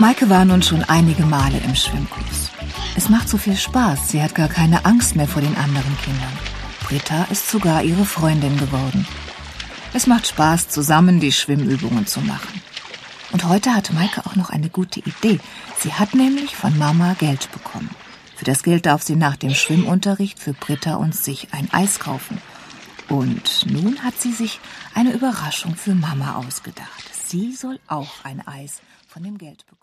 Maike war nun schon einige Male im Schwimmkurs. Es macht so viel Spaß, sie hat gar keine Angst mehr vor den anderen Kindern. Britta ist sogar ihre Freundin geworden. Es macht Spaß, zusammen die Schwimmübungen zu machen. Und heute hat Maike auch noch eine gute Idee. Sie hat nämlich von Mama Geld bekommen. Für das Geld darf sie nach dem Schwimmunterricht für Britta und sich ein Eis kaufen. Und nun hat sie sich eine Überraschung für Mama ausgedacht. Sie soll auch ein Eis von dem Geld bekommen.